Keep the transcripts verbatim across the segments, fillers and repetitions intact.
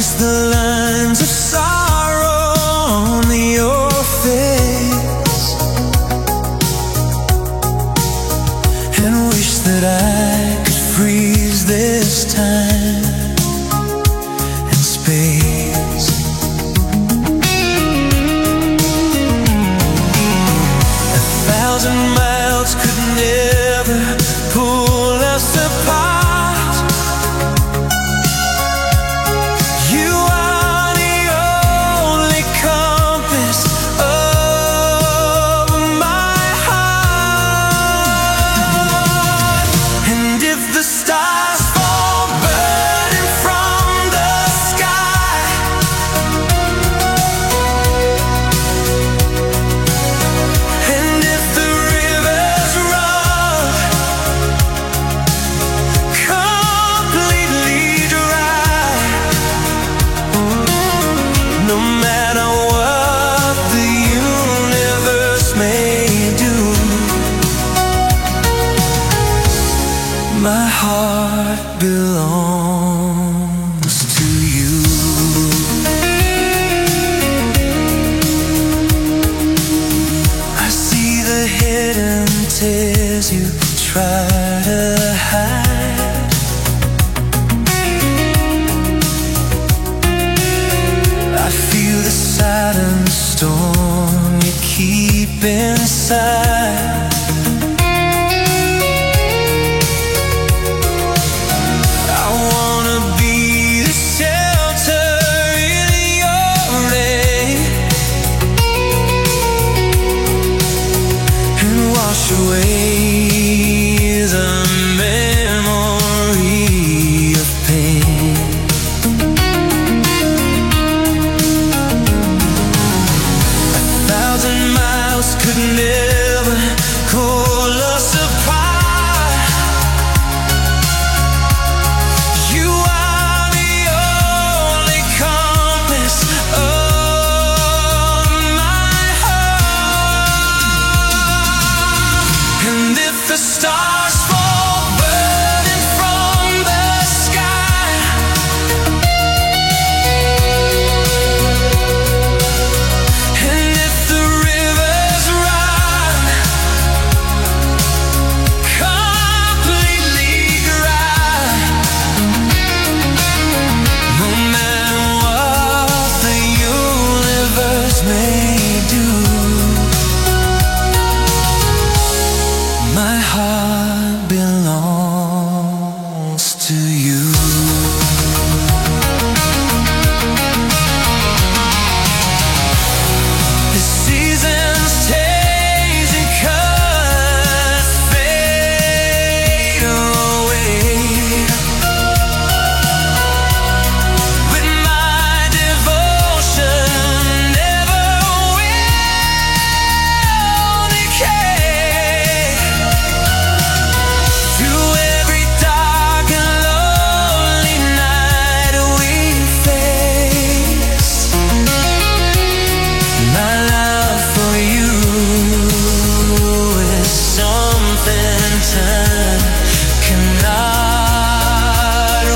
trace the lines of sorrow on your face, and wish that I could freeze this time and space. A thousand miles could never pull us apart. My heart belongs to you. I see the hidden tears you try to hide. I feel the silent storm you keep inside. Away the memory of pain. A thousand miles could never call us apart. You are the only compass of my heart. And if the stars fall burning from the sky, and if the rivers run completely dry, no matter what the universe may do, my heart belongs to you. The seasons change and colors fade away. With my devotion never will decay. Through every dark and lonely night we face, my love for you is something time cannot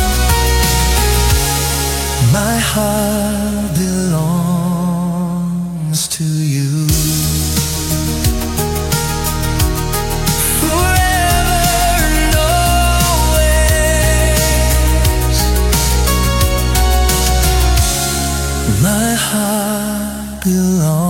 heart belongs heart belongs.